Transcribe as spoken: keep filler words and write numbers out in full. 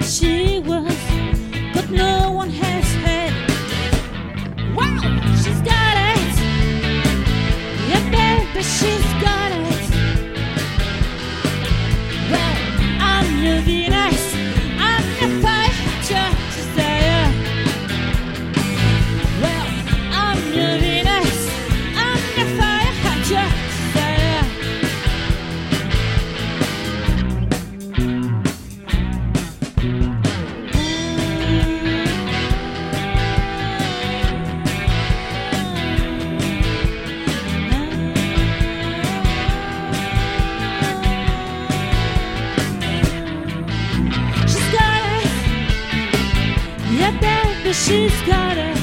She was, but no one has had. Wow, she's got it. Yeah, baby, she's got it. Well, I'm your Venus, I'm your fire desire. Well, I'm your Venus, I'm your fire desire. Yeah, baby, she's got it.